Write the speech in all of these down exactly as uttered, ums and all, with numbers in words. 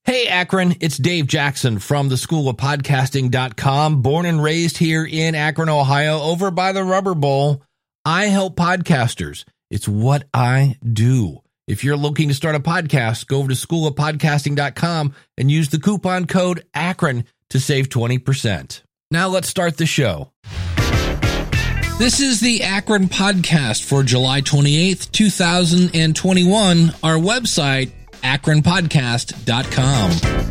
Hey, Akron, it's Dave Jackson from the school of podcasting dot com, born and raised here in Akron, Ohio, over by the Rubber Bowl. I help podcasters. It's what I do. If you're looking to start a podcast, go over to school of podcasting dot com and use the coupon code Akron to save twenty percent. Now let's start the show. This is the Akron podcast for July twenty-eighth, two thousand twenty-one. Our website, akron podcast dot com.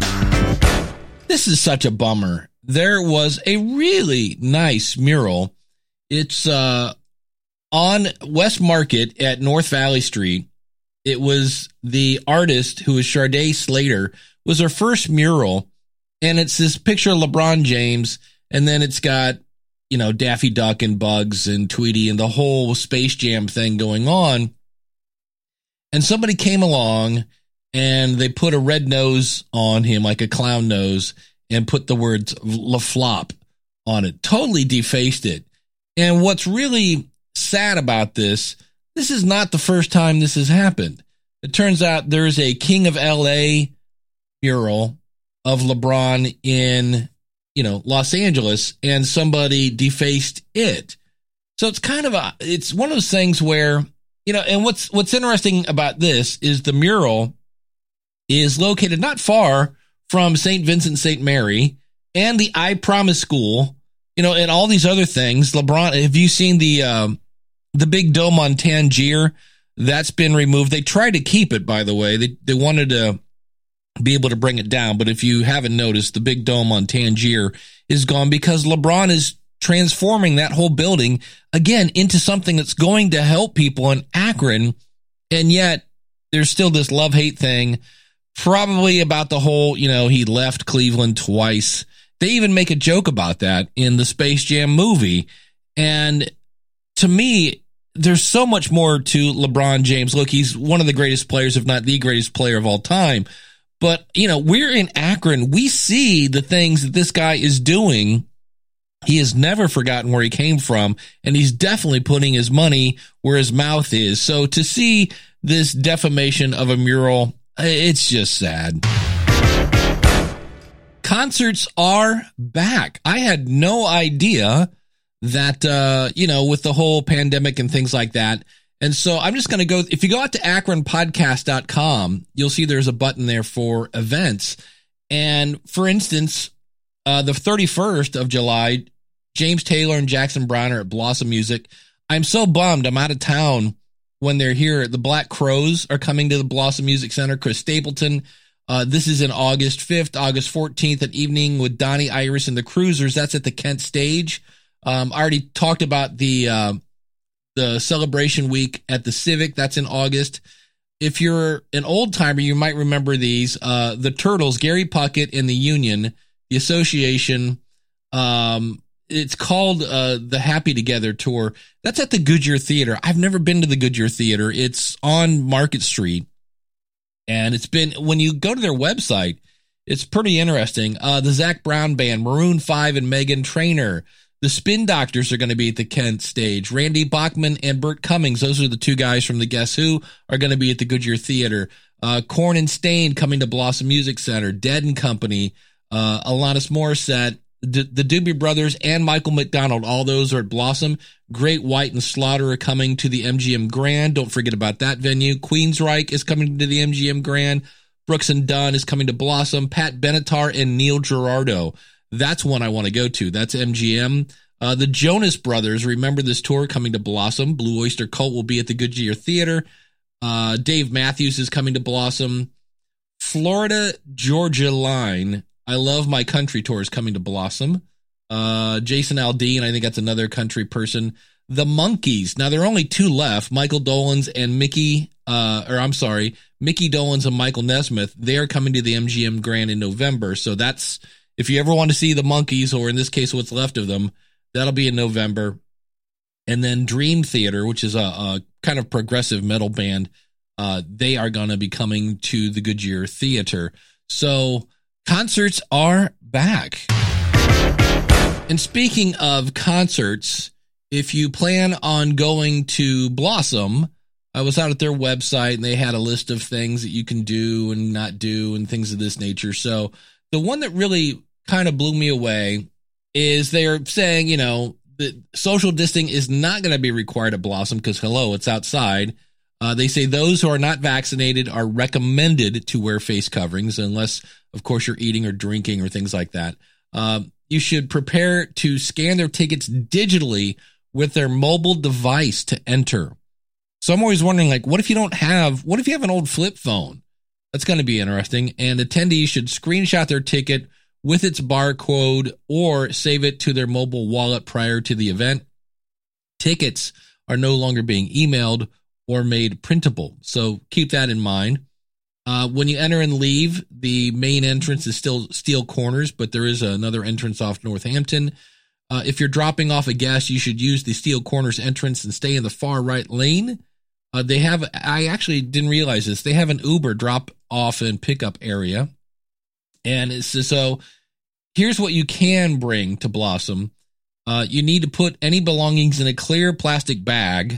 This is such a bummer. There was a really nice mural. It's uh, on West Market at North Valley Street. It was the artist, who is Sharday Slater, was her first mural. And it's this picture of LeBron James. And then it's got, you know, Daffy Duck and Bugs and Tweety and the whole Space Jam thing going on. And somebody came along and they put a red nose on him, like a clown nose, and put the words La Flop on it. Totally defaced it. And what's really sad about this, this is not the first time this has happened. It turns out there's a King of L A mural of LeBron in, you know, Los Angeles, and somebody defaced it. So it's kind of a, it's one of those things where, you know, and what's, what's interesting about this is the mural is located not far from Saint Vincent Saint Mary and the I Promise School, you know, and all these other things. LeBron, have you seen the um, the big dome on Tangier? That's been removed. They tried to keep it, by the way. They they wanted to be able to bring it down, but if you haven't noticed, the big dome on Tangier is gone because LeBron is transforming that whole building again into something that's going to help people in Akron, and yet there's still this love-hate thing. Probably about the whole, you know, he left Cleveland twice. They even make a joke about that in the Space Jam movie. And to me, there's so much more to LeBron James. Look, he's one of the greatest players, if not the greatest player of all time. But, you know, we're in Akron. We see the things that this guy is doing. He has never forgotten where he came from, and he's definitely putting his money where his mouth is. So to see this defamation of a mural, it's just sad. Concerts are back. I had no idea that, uh, you know, with the whole pandemic and things like that. And so I'm just going to go, if you go out to akron podcast dot com, you'll see there's a button there for events. And for instance, uh, the thirty-first of July, James Taylor and Jackson Browne are at Blossom Music. I'm so bummed I'm out of town when they're here. The Black Crowes are coming to the Blossom Music Center. Chris Stapleton. Uh, this is in August fifth, August fourteenth, at Evening with Donnie Iris and the Cruisers. That's at the Kent Stage. Um, I already talked about the uh, the celebration week at the Civic. That's in August. If you're an old timer, you might remember these. Uh, the Turtles, Gary Puckett and the Union, the Association. Um, It's called uh, the Happy Together Tour. That's at the Goodyear Theater. I've never been to the Goodyear Theater. It's on Market Street. And it's been, when you go to their website, it's pretty interesting. Uh, the Zac Brown Band, Maroon five and Meghan Trainor. The Spin Doctors are going to be at the Kent Stage. Randy Bachman and Burt Cummings, those are the two guys from the Guess Who, are going to be at the Goodyear Theater. Uh, Korn and Stain coming to Blossom Music Center. Dead and Company. Uh, Alanis Morissette. The, the Doobie Brothers and Michael McDonald, all those are at Blossom. Great White and Slaughter are coming to the M G M Grand. Don't forget about that venue. Queensryche is coming to the M G M Grand. Brooks and Dunn is coming to Blossom. Pat Benatar and Neil Girardo. That's one I want to go to. That's M G M. Uh, the Jonas Brothers, remember this tour, coming to Blossom. Blue Oyster Cult will be at the Goodyear Theater. Uh, Dave Matthews is coming to Blossom. Florida Georgia Line, I Love My Country tour is coming to Blossom. Uh, Jason Aldean, I think that's another country person. The Monkees, now there are only two left, Michael Dolenz and Mickey, uh, or I'm sorry, Mickey Dolenz and Michael Nesmith. They are coming to the M G M Grand in November. So that's, if you ever want to see the Monkees, or in this case, what's left of them, that'll be in November. And then Dream Theater, which is a, a kind of progressive metal band, uh, they are going to be coming to the Goodyear Theater. So concerts are back. And speaking of concerts, if you plan on going to Blossom, I was out at their website and they had a list of things that you can do and not do and things of this nature. So the one that really kind of blew me away is they're saying, you know, that social distancing is not going to be required at Blossom because, hello, it's outside. Uh, they say those who are not vaccinated are recommended to wear face coverings unless, of course, you're eating or drinking or things like that. Uh, you should prepare to scan their tickets digitally with their mobile device to enter. So I'm always wondering, like, what if you don't have, what if you have an old flip phone? That's going to be interesting. And attendees should screenshot their ticket with its barcode or save it to their mobile wallet prior to the event. Tickets are no longer being emailed or made printable. So keep that in mind. Uh, when you enter and leave, the main entrance is still Steel Corners, but there is another entrance off Northampton. Uh, if you're dropping off a guest, you should use the Steel Corners entrance and stay in the far right lane. Uh, they have, I actually didn't realize this, they have an Uber drop off and pickup area. And it's so here's what you can bring to Blossom. Uh, you need to put any belongings in a clear plastic bag,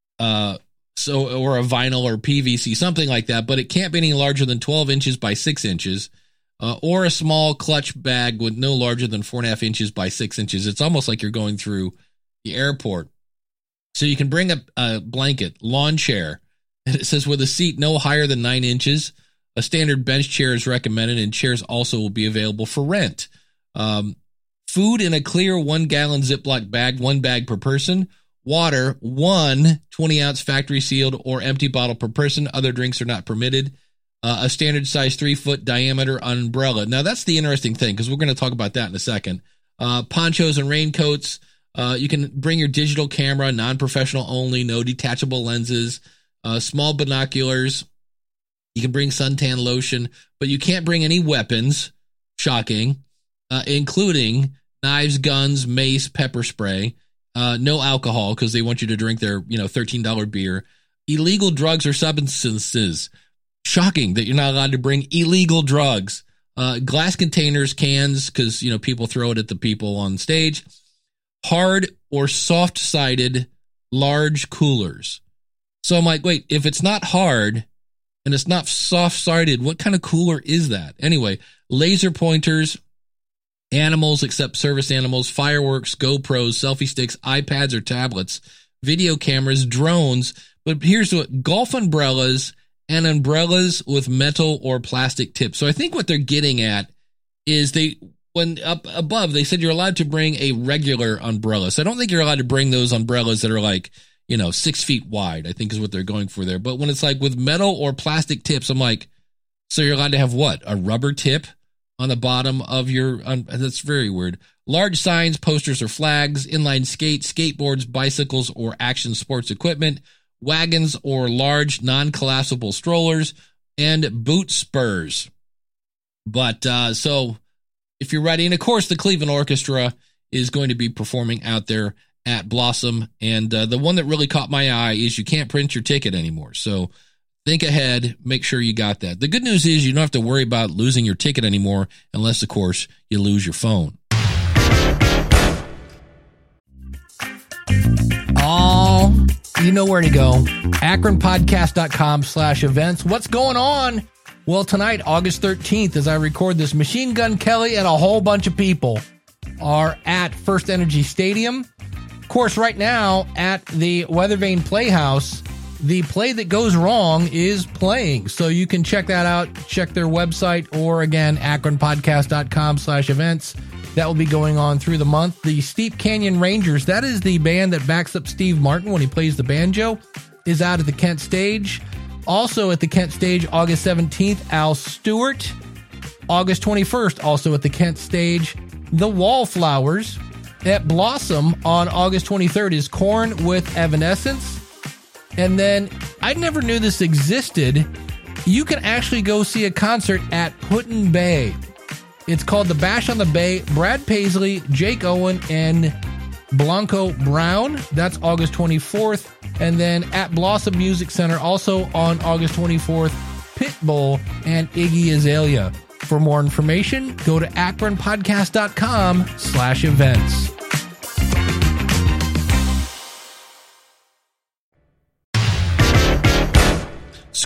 uh, so or a vinyl or P V C, something like that, but it can't be any larger than twelve inches by six inches, uh, or a small clutch bag with no larger than four and a half inches by six inches. It's almost like you're going through the airport. So you can bring a, a blanket, lawn chair, and it says with a seat no higher than nine inches. A standard bench chair is recommended, and chairs also will be available for rent. Um, food in a clear one-gallon Ziploc bag, one bag per person. Water, one twenty-ounce factory-sealed or empty bottle per person. Other drinks are not permitted. Uh, a standard size three-foot diameter umbrella. Now, that's the interesting thing, because we're going to talk about that in a second. Uh, ponchos and raincoats. Uh, you can bring your digital camera, non-professional only, no detachable lenses, uh, small binoculars. You can bring suntan lotion, but you can't bring any weapons. Shocking. Uh, including knives, guns, mace, pepper spray. Uh, no alcohol because they want you to drink their, you know, thirteen dollars beer. Illegal drugs or substances. Shocking that you're not allowed to bring illegal drugs. Uh, glass containers, cans, because, you know, people throw it at the people on stage. Hard or soft-sided large coolers. So I'm like, wait, if it's not hard and it's not soft-sided, what kind of cooler is that? Anyway, laser pointers, animals except service animals, fireworks, GoPros, selfie sticks, iPads or tablets, video cameras, drones. But here's what, golf umbrellas and umbrellas with metal or plastic tips. So I think what they're getting at is they, when up above, they said you're allowed to bring a regular umbrella. So I don't think you're allowed to bring those umbrellas that are like, you know, six feet wide, I think is what they're going for there. But when it's like with metal or plastic tips, I'm like, so you're allowed to have what? A rubber tip on the bottom of your, um, that's very weird. Large signs, posters or flags, inline skates, skateboards, bicycles, or action sports equipment, wagons or large non-collapsible strollers, and boot spurs. But, uh, so if you're ready, and of course the Cleveland Orchestra is going to be performing out there at Blossom. And uh, the one that really caught my eye is you can't print your ticket anymore. So think ahead, make sure you got that. The good news is you don't have to worry about losing your ticket anymore unless, of course, you lose your phone. Oh, you know where to go. Akron Podcast dot com slash events. What's going on? Well, tonight, August thirteenth, as I record this, Machine Gun Kelly and a whole bunch of people are at First Energy Stadium. Of course, right now at the Weathervane Playhouse, the Play That Goes Wrong is playing. So you can check that out. Check their website, or again, Akron Podcast dot com slash events. That will be going on through the month. The Steep Canyon Rangers, that is the band that backs up Steve Martin when he plays the banjo, is out at the Kent Stage. Also at the Kent Stage, August seventeenth, Al Stewart. August twenty-first, also at the Kent Stage, The Wallflowers. At Blossom on August twenty-third is Korn with Evanescence. And then, I never knew this existed. You can actually go see a concert at Put-in Bay. It's called the Bash on the Bay. Brad Paisley, Jake Owen, and Blanco Brown. That's August twenty-fourth. And then at Blossom Music Center, also on August twenty-fourth, Pitbull and Iggy Azalea. For more information, go to Akron Podcast dot com slash events.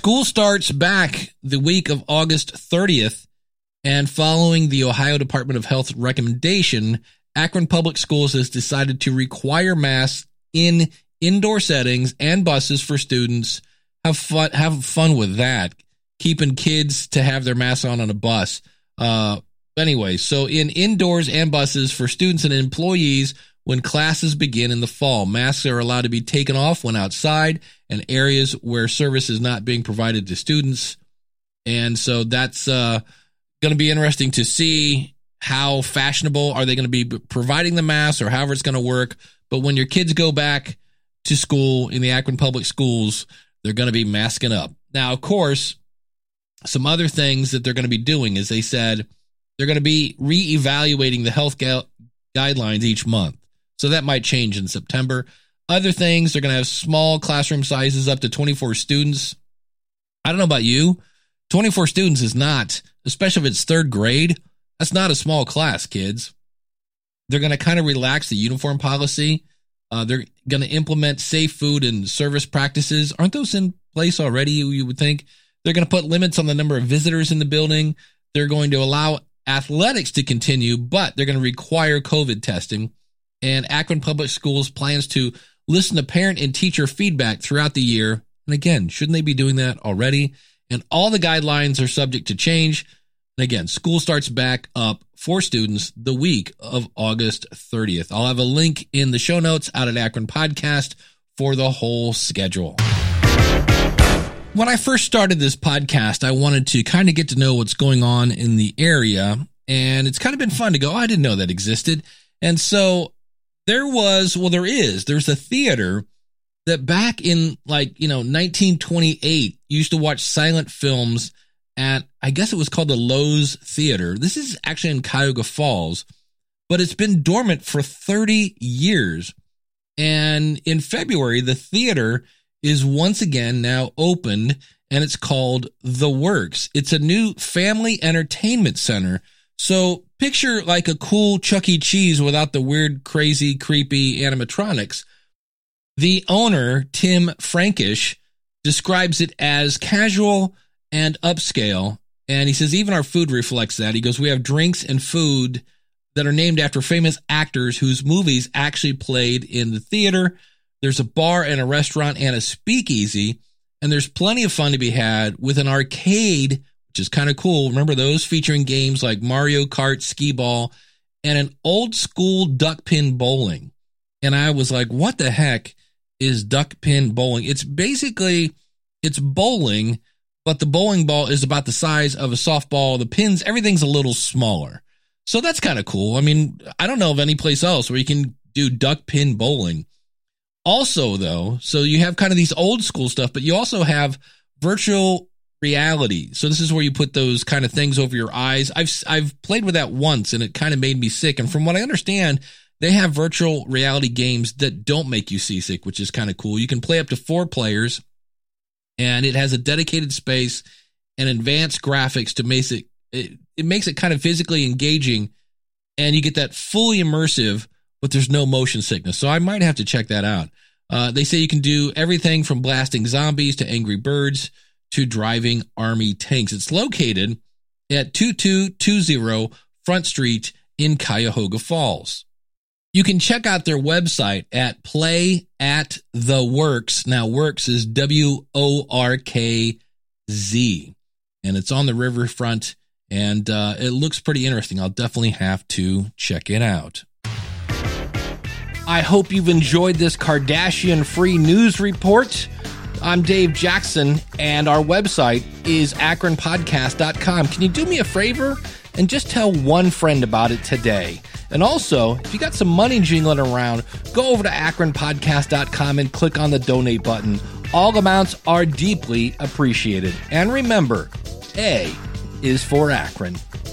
School starts back the week of August thirtieth, and following the Ohio Department of Health recommendation, Akron Public Schools has decided to require masks in indoor settings and buses for students. Have fun, have fun with that. Keeping kids to have their masks on on a bus. Uh, anyway, so in indoors and buses for students and employees when classes begin in the fall, masks are allowed to be taken off when outside and areas where service is not being provided to students. And so that's uh, going to be interesting to see how fashionable are they going to be providing the masks or however it's going to work. But when your kids go back to school in the Akron Public Schools, they're going to be masking up. Now, of course, some other things that they're going to be doing is they said they're going to be reevaluating the health gu- guidelines each month. So that might change in September. Other things, they're going to have small classroom sizes up to twenty-four students. I don't know about you. twenty-four students is not, especially if it's third grade, that's not a small class, kids. They're going to kind of relax the uniform policy. Uh, they're going to implement safe food and service practices. Aren't those in place already, you would think? They're going to put limits on the number of visitors in the building. They're going to allow athletics to continue, but they're going to require COVID testing. And Akron Public Schools plans to listen to parent and teacher feedback throughout the year. And again, shouldn't they be doing that already? And all the guidelines are subject to change. And again, school starts back up for students the week of August thirtieth. I'll have a link in the show notes out at Akron Podcast for the whole schedule. When I first started this podcast, I wanted to kind of get to know what's going on in the area. And it's kind of been fun to go, oh, I didn't know that existed. And so there was, well, there is, there's a theater that back in like, you know, nineteen twenty-eight used to watch silent films at, I guess it was called the Lowe's Theater. This is actually in Cuyahoga Falls, but it's been dormant for thirty years. And in February, the theater is once again now opened, and it's called The Works. It's a new family entertainment center. So picture like a cool Chuck E. Cheese without the weird, crazy, creepy animatronics. The owner, Tim Frankish, describes it as casual and upscale. And he says, even our food reflects that. He goes, we have drinks and food that are named after famous actors whose movies actually played in the theater. There's a bar and a restaurant and a speakeasy, and there's plenty of fun to be had with an arcade, which is kind of cool. Remember those, featuring games like Mario Kart, Skee Ball, and an old school duck pin bowling. And I was like, what the heck is duck pin bowling? It's basically, it's bowling, but the bowling ball is about the size of a softball. The pins, everything's a little smaller. So that's kind of cool. I mean, I don't know of any place else where you can do duck pin bowling. Also, though, so you have kind of these old school stuff, but you also have virtual reality. So this is where you put those kind of things over your eyes. I've I've played with that once, and it kind of made me sick. And from what I understand, they have virtual reality games that don't make you seasick, which is kind of cool. You can play up to four players, and it has a dedicated space and advanced graphics to make it, it, it makes it kind of physically engaging, and you get that fully immersive, but there's no motion sickness. So I might have to check that out. Uh, they say you can do everything from blasting zombies to Angry Birds to driving army tanks. It's located at two two two zero Front Street in Cuyahoga Falls. You can check out their website at Play at the Works. Now, Works is W O R K Z, and it's on the riverfront, and uh, it looks pretty interesting. I'll definitely have to check it out. I hope you've enjoyed this Kardashian-free news report. I'm Dave Jackson, and our website is akron podcast dot com. Can you do me a favor and just tell one friend about it today? And also, if you got some money jingling around, go over to akron podcast dot com and click on the donate button. All amounts are deeply appreciated. And remember, A is for Akron.